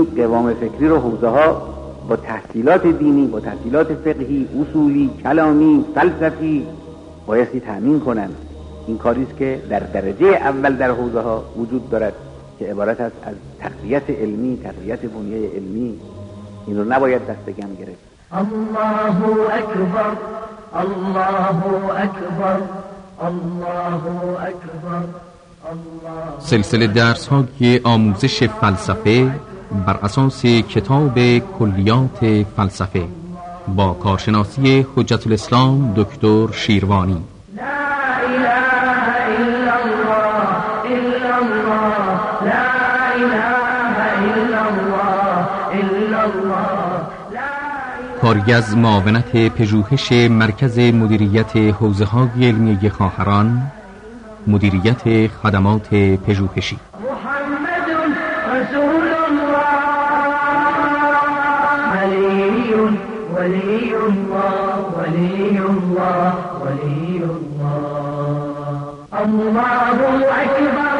این قوام فکری رو حوزه ها با تحصیلات دینی، با تحصیلات فقهی، اصولی، کلامی، فلسفی بایستی تأمین کنن. این کاریست که در درجه اول در حوزه ها وجود دارد که عبارت است از تقویت علمی، تقویت بنیه علمی. این رو نباید دست کم گرفت. الله اکبر، الله اکبر، الله اکبر. سلسله درس‌های آموزش فلسفه بر اساس کتاب کلیات فلسفه با کارشناسی حجت الاسلام دکتر شیروانی. لا اله الا الله، الا الله، لا اله الا الله، الا الله. کاری از معاونت پژوهش مرکز مدیریت حوزه‌های علمی خواهران، مدیریت خدمات پژوهشی. محمد رسول الله، علی ولی الله، ولی الله، ولی الله. الله اکبر.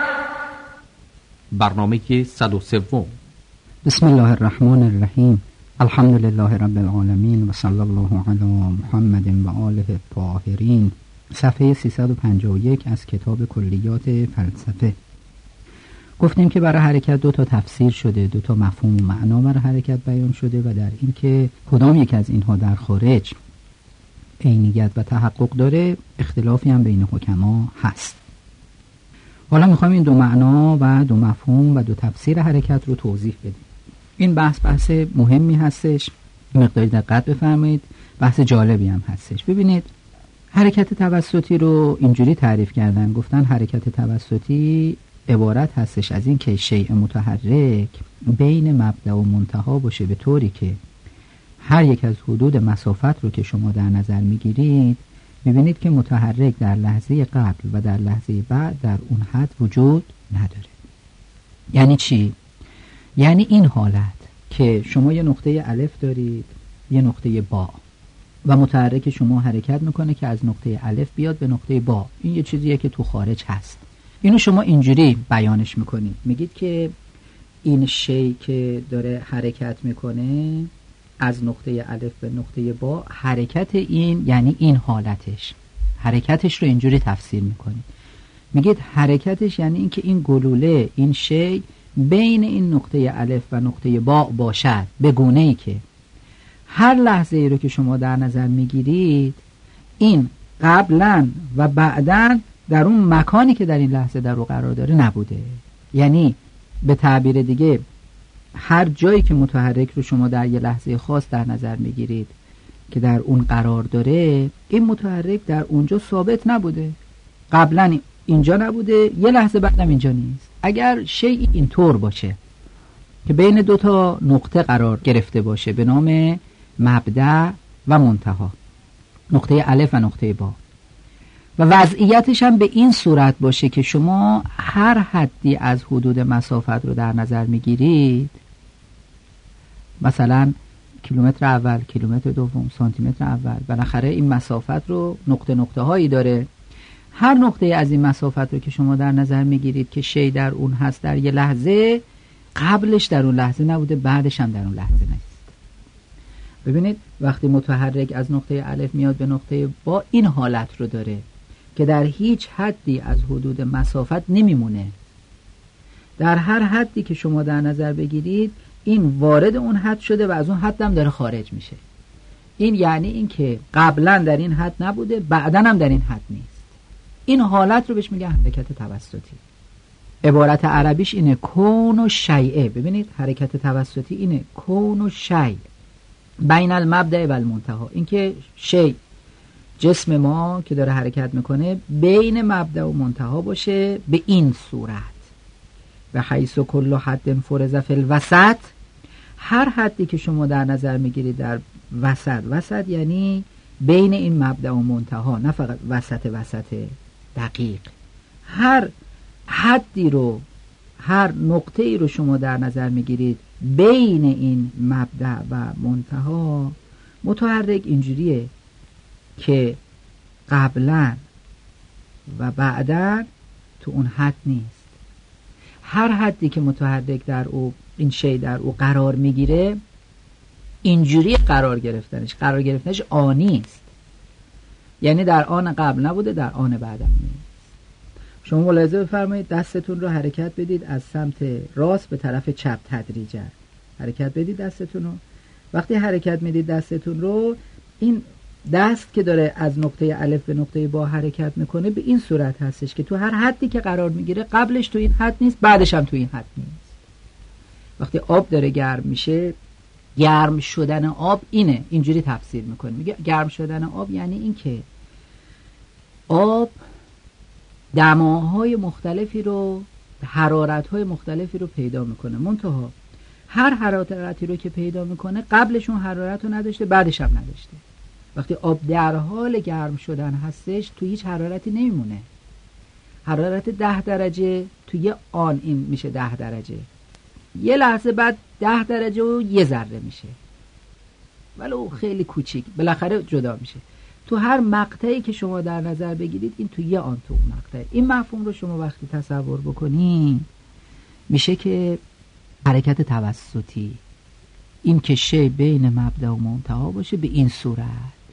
برنامه 103. بسم الله الرحمن الرحیم. الحمد لله رب العالمین و صلی الله علی محمد و آله الطاهرین. صفحه 351 از کتاب کلیات فلسفه. گفتیم که برای حرکت 2 تا تفسیر شده، 2 تا مفهوم و معنا برای حرکت بیان شده و در این که کدام یک از اینها در خارج عینیت و تحقق داره اختلافی هم بین حکما هست. حالا میخوایم این 2 معنا و 2 مفهوم و 2 تفسیر حرکت رو توضیح بدیم. این بحث مهمی هستش، مقداری دقت بفرمایید، بحث جالبی هم هستش. ببینید حرکت توسطی رو اینجوری تعریف کردن، گفتن حرکت توسطی عبارت هستش از این که شیء متحرک بین مبدأ و منتها باشه به طوری که هر یک از حدود مسافت رو که شما در نظر میگیرید میبینید که متحرک در لحظه قبل و در لحظه بعد در اون حد وجود نداره. یعنی چی؟ یعنی این حالت که شما یه نقطه الف دارید، یه نقطه با و متحرک شما حرکت میکنه که از نقطه الف بیاد به نقطه با. این یه چیزیه که تو خارج هست. اینو شما اینجوری بیانش میکنید، میگید که این شی که داره حرکت میکنه از نقطه الف به نقطه با، حرکت این یعنی این حرکتش رو اینجوری تفسیر میکنید، میگید حرکتش یعنی این که این گلوله، این شی بین این نقطه الف و نقطه با باشد، به گونه‌ای که هر لحظه ای رو که شما در نظر میگیرید این قبلا و بعداً در اون مکانی که در این لحظه در رو قرار داره نبوده. یعنی به تعبیر دیگه هر جایی که متحرک رو شما در یه لحظه خاص در نظر میگیرید که در اون قرار داره، این متحرک در اونجا ثابت نبوده، قبلا اینجا نبوده، یه لحظه بعدم اینجا نیست. اگر شیء اینطور باشه که بین 2 تا نقطه قرار گرفته باشه به نام مبدأ و منتها، نقطه الف و نقطه با، و وضعیتش هم به این صورت باشه که شما هر حدی از حدود مسافت رو در نظر میگیرید، مثلا کیلومتر اول، کیلومتر دوم، سانتی متر اول، بالاخره این مسافت رو نقطه هایی داره. هر نقطه از این مسافت رو که شما در نظر میگیرید که شی در اون هست در یه لحظه، قبلش در اون لحظه نبوده، بعدش هم در اون لحظه نیست. ببینید وقتی متحرک از نقطه الف میاد به نقطه با، این حالت رو داره که در هیچ حدی از حدود مسافت نمیمونه. در هر حدی که شما در نظر بگیرید این وارد اون حد شده و از اون حد هم داره خارج میشه. این یعنی این که قبلا در این حد نبوده، بعدا هم در این حد نیست. این حالت رو بهش میگه حرکت توسطی. عبارت عربیش اینه کون و شیء. ببینید حرکت توسطی اینه کون و شیء بین المبدأ و المنتها، این که شی جسم ما که داره حرکت میکنه بین مبدأ و منتها باشه به این صورت. و حیث کل حد فرض فی الوسط، هر حدی که شما در نظر میگیرید در وسط یعنی بین این مبدأ و منتها، نه فقط وسط دقیق. هر حدی رو، هر نقطه ای رو شما در نظر میگیرید بین این مبدأ و منتها، متحرک اینجوریه که قبلا و بعدا تو اون حد نیست. هر حدی که متحرک در او، این شی در او قرار میگیره، اینجوری قرار گرفتنش آنی است. یعنی در آن قبل نبوده، در آن بعدم نیست. شما ملاحظه بفرمایید دستتون رو حرکت بدید از سمت راست به طرف چپ تدریجاً. حرکت بدید دستتون رو. وقتی حرکت میدید دستتون رو، این دست که داره از نقطه الف به نقطه با حرکت میکنه به این صورت هستش که تو هر حدی که قرار میگیره قبلش تو این حد نیست، بعدش هم تو این حد نیست. وقتی آب داره گرم میشه، گرم شدن آب اینجوری تفسیر میکنه. میگه گرم شدن آب یعنی این که آب دماهای مختلفی رو، حرارت‌های مختلفی رو پیدا میکنه، منتها هر حرارتی رو که پیدا میکنه قبلش اون حرارت رو نداشته، بعدش هم نداشته. وقتی آب در حال گرم شدن هستش تو هیچ حرارتی نمیمونه. حرارت 10 درجه توی آن این میشه 10 درجه، یه لحظه بعد 10 درجه و یه ذره میشه، ولو خیلی کوچیک، بالاخره جدا میشه. تو هر مقطعی که شما در نظر بگیرید این تو یه آن تو اون مقطع. این مفهوم رو شما وقتی تصور بکنین میشه که حرکت توسطی، این که شی بین مبدأ و منتها باشه به این صورت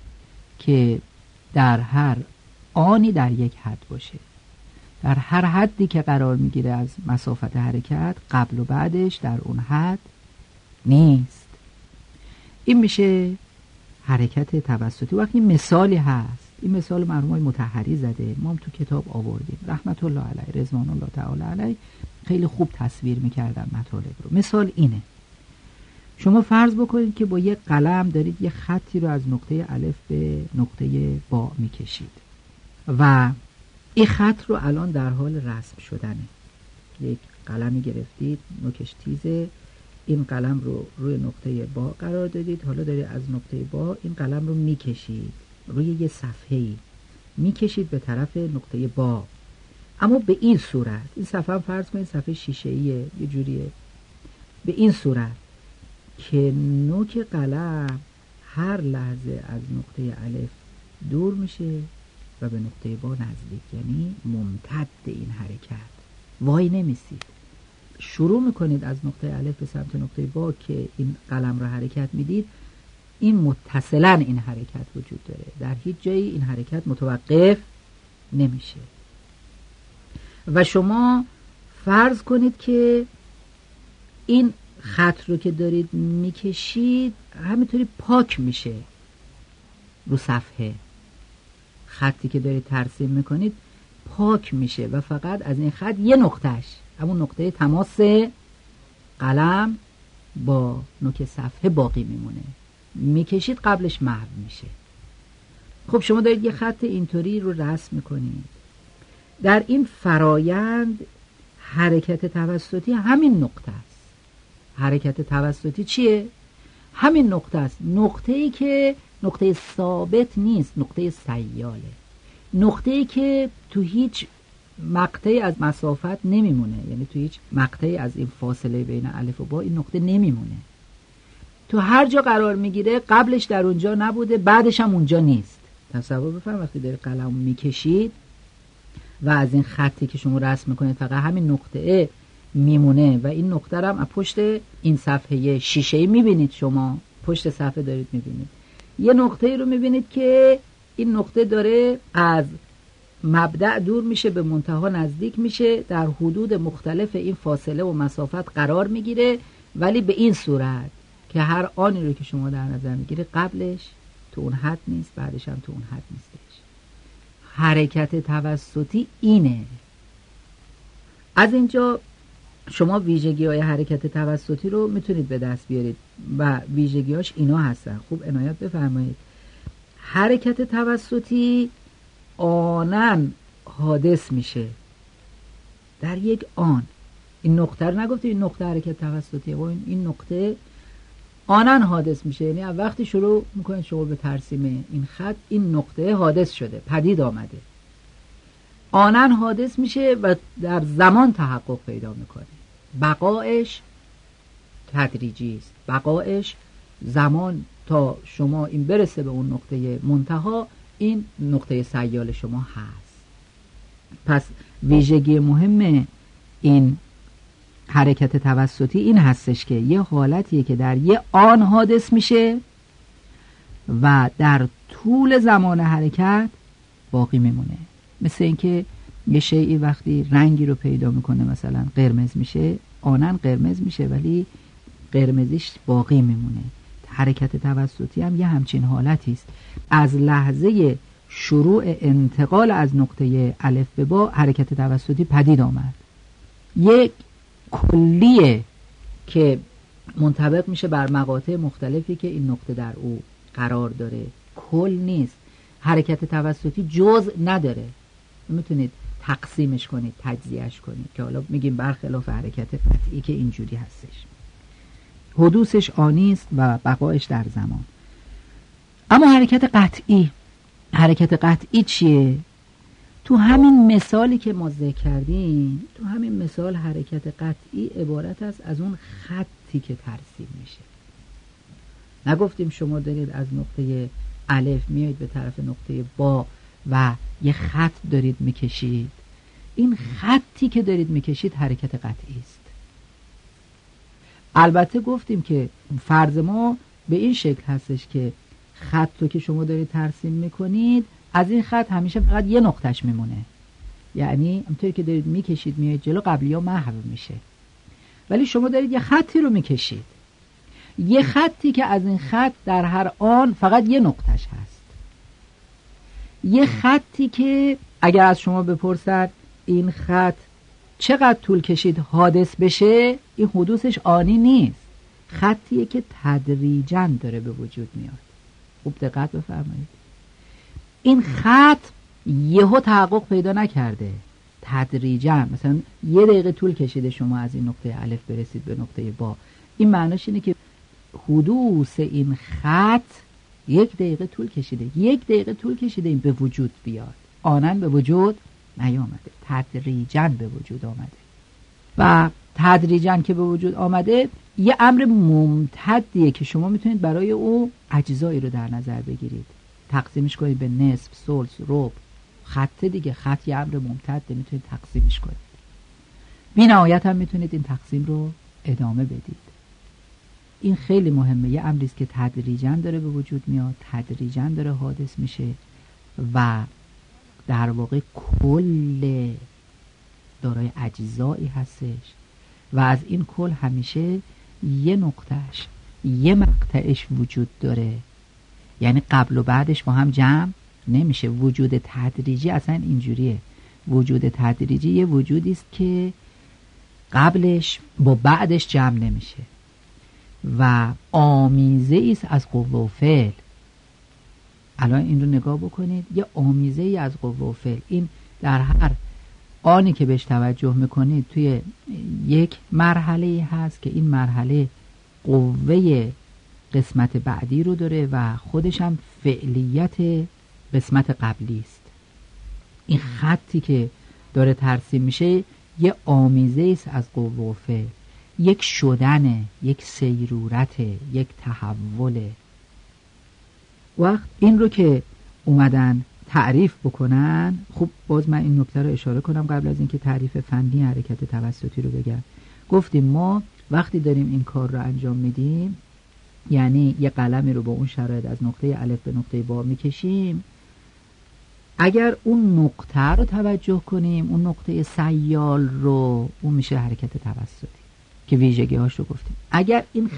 که در هر آنی در یک حد باشه، در هر حدی که قرار میگیره از مسافت حرکت قبل و بعدش در اون حد نیست. این میشه حرکت توسطی. وقتی مثالی هست، این مثال مرحوم مطهری زده، ما هم تو کتاب آوردیم رحمت الله علیه، رضوان الله تعالی علیه، خیلی خوب تصویر میکردن مطالب رو. مثال اینه: شما فرض بکنید که با یک قلم دارید یک خطی رو از نقطه الف به نقطه با میکشید و این خط رو الان در حال رسم شدنه. یک قلمی گرفتید، نوکش تیزه، این قلم رو روی نقطه با قرار دادید، حالا دارید از نقطه با این قلم رو میکشید روی یه صفحه‌ای، میکشید به طرف نقطه با، اما به این صورت، این صفحه هم فرض کنید صفحه شیشه‌ایه، یه جوریه، به این صورت که نوک قلم هر لحظه از نقطه الف دور میشه و به نقطه با نزدیک، یعنی ممتد این حرکت، وای نمیسید. شروع میکنید از نقطه الف به سمت نقطه با که این قلم رو حرکت میدید، این متصلا این حرکت وجود داره، در هیچ جایی این حرکت متوقف نمیشه. و شما فرض کنید که این خط رو که دارید میکشید همینطوری پاک میشه رو صفحه، خطی که دارید ترسیم میکنید پاک میشه و فقط از این خط یه نقطهش، همون نقطه تماس قلم با نوک صفحه باقی میمونه، میکشید قبلش محو میشه. خب شما دارید یه خط اینطوری رو رسم میکنید. در این فرایند حرکت توسطی همین نقطه است. حرکت توسطی چیه؟ همین نقطه است، نقطه‌ای که نقطه ثابت نیست، نقطه سیاله، نقطه‌ای که تو هیچ مقطعی از مسافت نمیمونه، یعنی تو هیچ مقطعی از این فاصله بین الف و با این نقطه نمیمونه، تو هر جا قرار میگیره قبلش در اونجا نبوده، بعدش هم اونجا نیست. تصور بفرمایید وقتی داری قلم میکشید و از این خطی که شما رسم میکنید فقط همین نقطه میمونه و این نقطه رو هم پشت این صفحه شیشه‌ای میبینید، شما پشت صفحه دارید میبینید یه نقطه رو میبینید که این نقطه داره از مبدأ دور میشه، به منتها نزدیک میشه، در حدود مختلف این فاصله و مسافت قرار میگیره، ولی به این صورت که هر آنی رو که شما در نظر میگیره قبلش تو اون حد نیست، بعدش هم تو اون حد نیستش. حرکت توسطی اینه. از اینجا شما ویژگی‌های حرکت توسطی رو میتونید به دست بیارید و ویژگی‌هاش اینا هستن. خوب عنایت بفرمایید. حرکت توسطی آنن حادث میشه، در یک آن. این نقطه رو نگفتید این نقطه حرکت توسطیه، و این نقطه آنن حادث میشه، یعنی وقتی شروع میکنید شما به ترسیم این خط، این نقطه حادث شده، پدید آمده، آنن حادث میشه و در زمان تحقق پیدا میکنه. بقایش تدریجی است، بقایش زمان تا شما این برسه به اون نقطه منتها، این نقطه سیال شما هست. پس ویژگی مهم این حرکت توسطی این هستش که یه حالتیه که در یه آن حادث میشه و در طول زمان حرکت باقی میمونه. مثل اینکه یه شیئی وقتی رنگی رو پیدا میکنه مثلا قرمز میشه، آنن قرمز میشه ولی قرمزیش باقی میمونه. حرکت توسطی هم یه همچین حالتی است. از لحظه شروع انتقال از نقطه الف به با حرکت توسطی پدید آمد. یک کلیه که منطبق میشه بر مقاطع مختلفی که این نقطه در او قرار داره، کل نیست. حرکت توسطی جزء نداره، میتونید تقسیمش کنید، تجزیهش کنید، که حالا میگیم برخلاف حرکت قطعی که اینجوری هستش. حدوثش آنی است و بقایش در زمان. اما حرکت قطعی چیه؟ تو همین مثالی که ما ذکر کردیم، تو همین مثال حرکت قطعی عبارت است از اون خطی که ترسیم میشه. نگفتیم شما دارید از نقطه الف میایید به طرف نقطه با و یه خط دارید میکشید. این خطی که دارید میکشید حرکت قطعی است. البته گفتیم که فرض ما به این شکل هستش که خط رو که شما دارید ترسیم میکنید، از این خط همیشه فقط یه نقطش میمونه، یعنی همونطوری که دارید میکشید میایید جلو، قبلی‌ها محو میشه. ولی شما دارید یه خطی رو میکشید، یه خطی که از این خط در هر آن فقط یه نقطش هست. یه خطی که اگر از شما بپرسد این خط چقدر طول کشید حادث بشه، این حدوثش آنی نیست، خطیه که تدریجاً داره به وجود میاد. خوب دقت بفرمایید، این خط یهو تحقق پیدا نکرده، تدریجاً مثلا 1 دقیقه طول کشیده شما از این نقطه الف برسید به نقطه با. این معناش اینه که حدوث این خط 1 دقیقه طول کشیده، 1 دقیقه طول کشیده این به وجود بیاد، آنن به وجود نیامده، تدریجاً به وجود آمده. و تدریجاً که به وجود آمده یه امر ممتدیه که شما میتونید برای او اجزایی رو در نظر بگیرید، تقسیمش کنید به نصف، ثلث، ربع. خط دیگه، خط یه امر ممتده، میتونید تقسیمش کنید. بی نهایت هم میتونید این تقسیم رو ادامه بدید. این خیلی مهمه، یه امریست که تدریجاً داره به وجود میاد، تدریجاً داره حادث میشه و در واقع کل دارای اجزایی هستش و از این کل همیشه یه نقطهش، یه مقطعش وجود داره، یعنی قبل و بعدش با هم جمع نمیشه. وجود تدریجی اصلا اینجوریه، وجود تدریجی یه وجودی است که قبلش با بعدش جمع نمیشه و آمیزه است از قوه و فعل. الان این رو نگاه بکنید، یه آمیزه ای از قوه و فعل. این در هر آنی که بهش توجه میکنید توی یک مرحله هست که این مرحله قوه قسمت بعدی رو داره و خودش هم فعلیت قسمت قبلی است. این خطی که داره ترسیم میشه یه آمیزه است از قوه و فعل، یک شدنه، یک سیرورته، یک تحوله. وقت این رو که اومدن تعریف بکنن، خب باز من این نکته رو اشاره کنم قبل از اینکه تعریف فنی حرکت توسطی رو بگم. گفتیم ما وقتی داریم این کار رو انجام میدیم، یعنی یه قلمی رو با اون شرایط از نقطه الف به نقطه با میکشیم، اگر اون نقطه رو توجه کنیم، اون نقطه سیال رو، اون میشه حرکت توسطی که ویژگی هاش رو گفتیم. اگر این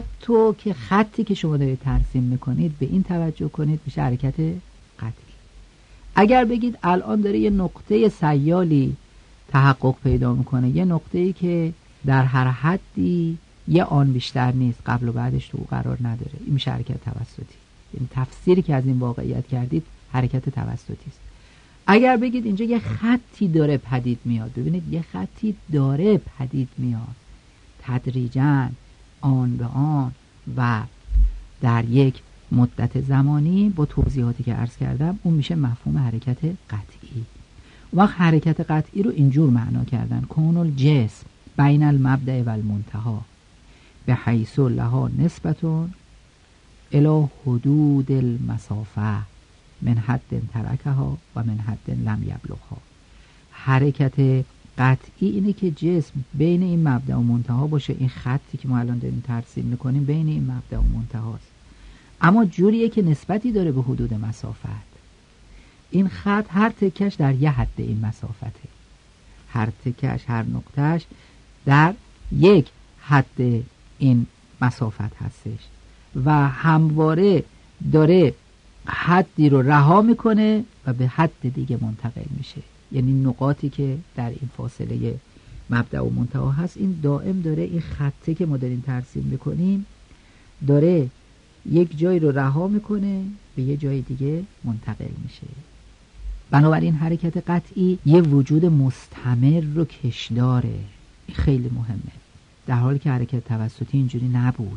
خطی که شما دارید ترسیم میکنید به این توجه کنید، میشه حرکت قطعی. اگر بگید الان داره یه نقطه سیالی تحقق پیدا میکنه، یه نقطه‌ای که در هر حدی یه آن بیشتر نیست، قبل و بعدش تو قرار نداره، این میشه حرکت توسطی. این تفسیری که از این واقعیت کردید حرکت توسطی است. اگر بگید اینجا یه خطی داره پدید میاد، ببینید یه خطی داره پدید میاد تدریجاً، آن به آن و در یک مدت زمانی با توضیحاتی که عرض کردم، اون میشه مفهوم حرکت قطعی. وقت حرکت قطعی رو اینجور معنا کردن: کون الجسم بین المبدأ و المنتهی به حیث لها نسبتون الی حدود المسافه من حد ترکها و من حد لم یبلغها. حرکت قطعی اینه که جسم بین این مبدأ و منتها باشه. این خطی که ما الان داریم ترسیم میکنیم بین این مبدأ و منتهاست، اما جوریه که نسبتی داره به حدود مسافت. این خط هر تکش در یه حد این مسافته، هر تکش، هر نقطهش در یک حد این مسافت هستش و همواره داره حدی رو رها میکنه و به حد دیگه منتقل میشه. یعنی نقاطی که در این فاصله مبدأ و منتها هست، این دائم داره این خطی که ما داریم ترسیم میکنیم داره یک جایی رو رها میکنه به یه جای دیگه منتقل میشه. بنابراین حرکت قطعی یه وجود مستمر رو کش داره. این خیلی مهمه، در حالی که حرکت توسطی اینجوری نبود.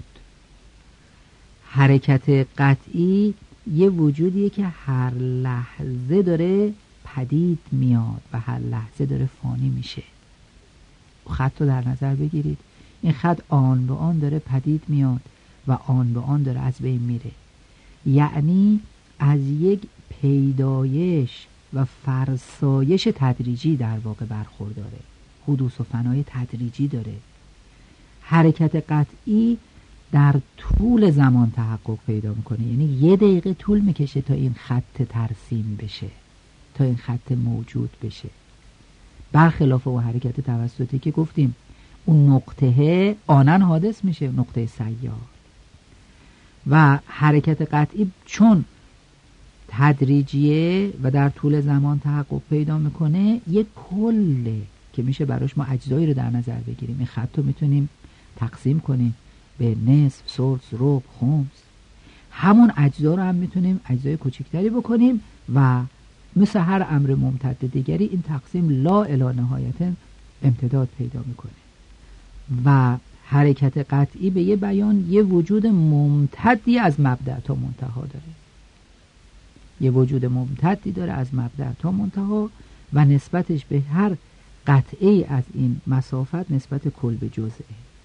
حرکت قطعی یه وجودیه که هر لحظه داره پدید میاد و هر لحظه داره فانی میشه. خط رو در نظر بگیرید، این خط آن به آن داره پدید میاد و آن به آن داره از بین میره. یعنی از یک پیدایش و فرسایش تدریجی در واقع برخورداره، حدوث و فنای تدریجی داره. حرکت قطعی در طول زمان تحقق پیدا میکنه، یعنی 1 دقیقه طول میکشه تا این خط ترسیم بشه، تا این خط موجود بشه، برخلاف اون حرکت توسطی که گفتیم اون نقطه آنن حادث میشه، نقطه سیار. و حرکت قطعی چون تدریجیه و در طول زمان تحقق پیدا میکنه، یک کله که میشه براش ما اجزایی رو در نظر بگیریم. این خط رو میتونیم تقسیم کنیم به نصف، سدس، ربع، خمس. همون اجزا رو هم میتونیم اجزای کوچکتری بکنیم و مثل هر امر ممتد دیگری این تقسیم لا الی نهایت امتداد پیدا میکنه. و حرکت قطعی به یه بیان یه وجود ممتدی از مبدأ تا منتها داره، یه وجود ممتدی داره از مبدأ تا منتها و نسبتش به هر قطعی از این مسافت نسبت کل به جزئه.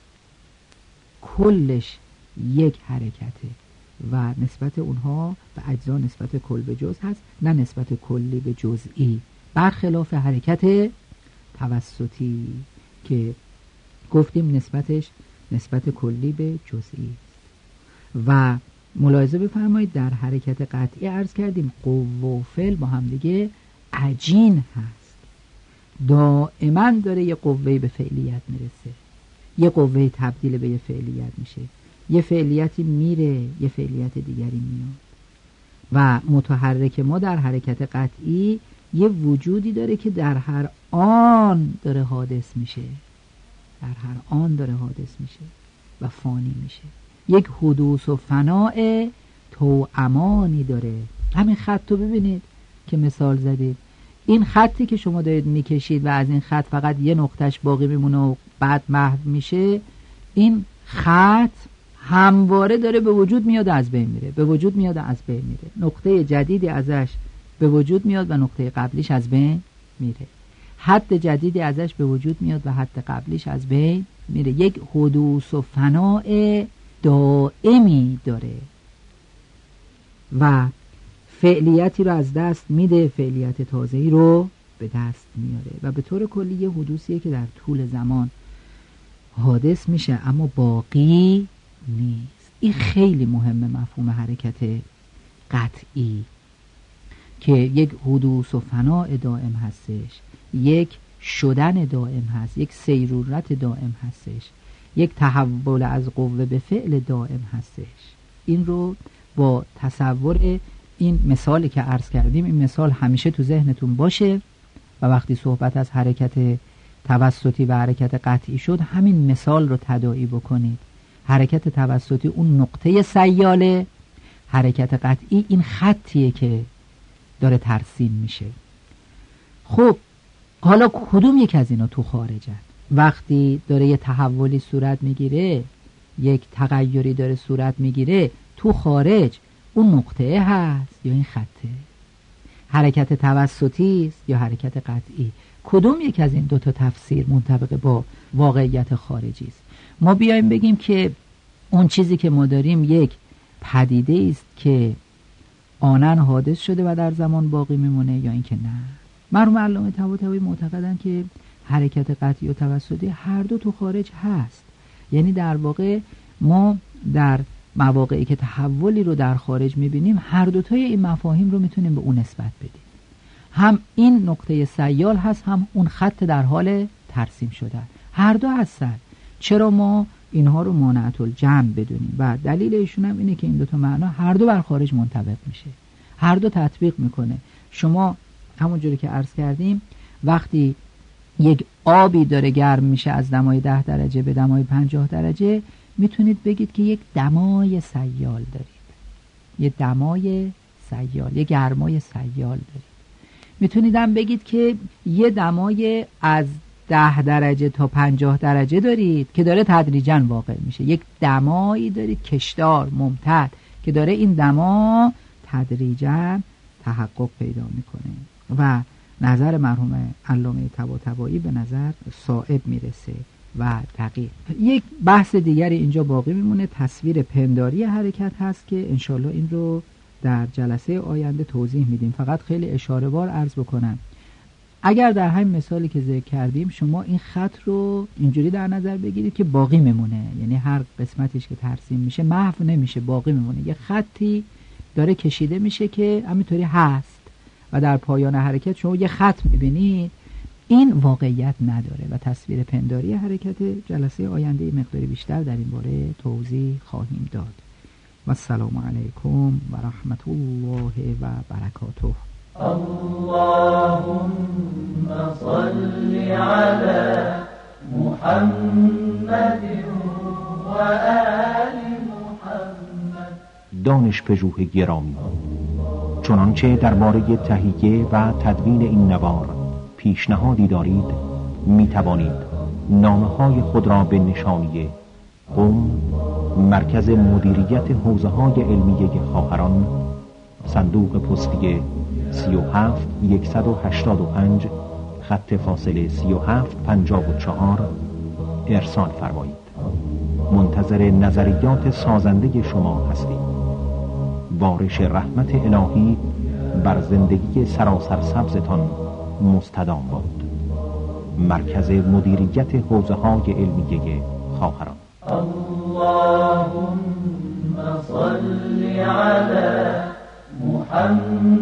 کلش یک حرکته و نسبت اونها به اجزا نسبت کل به جزء هست، نه نسبت کلی به جزئی، برخلاف حرکت توسطی که گفتیم نسبتش نسبت کلی به جزئی است. و ملاحظه بفرمایید در حرکت قطعی عرض کردیم قوه و فعل با هم دیگه عجین هست، دائما داره یه قوه به فعلیت میرسه، یه قوه تبدیل به یه فعلیت میشه، یه فعلیتی میره یه فعلیت دیگری میاد. و متحرک ما در حرکت قطعی یه وجودی داره که در هر آن داره حادث میشه، در هر آن داره حادث میشه و فانی میشه. یک حدوث و فناء توأمانی داره. همین خط رو ببینید که مثال زدید، این خطی که شما دارید میکشید و از این خط فقط یه نقطهش باقی میمونه و بعد محو میشه، این خط همواره داره به وجود میاد از بین میره، به وجود میاد از بین میره، نقطه جدیدی ازش به وجود میاد و نقطه قبلیش از بین میره، حد جدیدی ازش به وجود میاد و حد قبلیش از بین میره. یک حدوث و فناء دائمی داره و فعلیتی رو از دست میده، فعلیت تازه‌ای رو به دست میاره و به طور کلی یه حدوثیه که در طول زمان حادث میشه اما باقی نیست. این خیلی مهمه، مفهوم حرکت قطعی که یک حدوث و فناء دائم هستش، یک شدن دائم هست، یک سیرورت دائم هستش، یک تحول از قوه به فعل دائم هستش. این رو با تصور این مثالی که عرض کردیم، این مثال همیشه تو ذهنتون باشه و وقتی صحبت از حرکت توسطی و حرکت قطعی شد همین مثال رو تداعی بکنید. حرکت توسطی اون نقطه سیاله، حرکت قطعی این خطیه که داره ترسیم میشه. خب حالا کدوم یک از اینا تو خارجن؟ وقتی داره یه تحولی صورت میگیره، یک تغییری داره صورت میگیره، تو خارج اون نقطه هست یا این خطه؟ حرکت توسطی است یا حرکت قطعی؟ کدوم یک از این دوتا تفسیر منطبق با واقعیت خارجی است؟ ما بیایم بگیم که اون چیزی که ما داریم یک پدیده است که آنن حادث شده و در زمان باقی میمونه یا اینکه نه. مرحوم علامه طباطبایی معتقدن که حرکت قطعی و توسطی هر دو تو خارج هست. یعنی در واقع ما در مواقعی که تحولی رو در خارج میبینیم هر دوتای این مفاهیم رو میتونیم به اون نسبت بدیم. هم این نقطه سیال هست، هم اون خط در حال ترسیم شده. هر دو هستن. چرا ما اینها رو مانعت الجمع بدونیم؟ و دلیل ایشون هم اینه که این دوتا معنا هر دو بر خارج منطبق میشه، هر دو تطبیق میکنه. شما همونجوری که عرض کردیم وقتی یک آبی داره گرم میشه از دمای 10 درجه به دمای 50 درجه، میتونید بگید که یک دمای سیال دارید، یک دمای سیال، یک گرمای سیال دارید. میتونید هم بگید که یه دمای از 10 درجه تا 50 درجه دارید که داره تدریجاً واقع میشه. یک دمایی دارید کشدار ممتد که داره این دما تدریجاً تحقق پیدا میکنه و نظر مرحوم علامه طباطبایی به نظر صائب میرسه و دقیق. یک بحث دیگری اینجا باقی میمونه، تصویر پنداری حرکت هست که انشالله این رو در جلسه آینده توضیح میدیم. فقط خیلی اشاره بار عرض بکنم، اگر در همین مثالی که ذکر کردیم شما این خط رو اینجوری در نظر بگیرید که باقی میمونه، یعنی هر قسمتش که ترسیم میشه محو نمیشه، باقی میمونه، یه خطی داره کشیده میشه که همینطوری هست و در پایان حرکت شما یه خط میبینید، این واقعیت نداره. و تصویر پنداری حرکت جلسه آینده مقداری بیشتر در این باره توضیح خواهیم داد. و السلام علیکم و رحمت الله و برکاته. اللهم صل على محمد و آل محمد. دانش پژوه گرامی، چنانچه درباره تهیه و تدوین این نوار پیشنهادی دارید می توانید نامه‌های خود را به نشانی قم، مرکز مدیریت حوزه‌های علمیه خواهران، صندوق پستی 37185 خط فاصله 3754 ارسال فرمایید. منتظر نظریات سازنده شما هستیم. بارش رحمت الهی بر زندگی سراسر سبزتان مستدام باد. مرکز مدیریت حوزه‌های علمیه خواهران. اللهم صل على محمد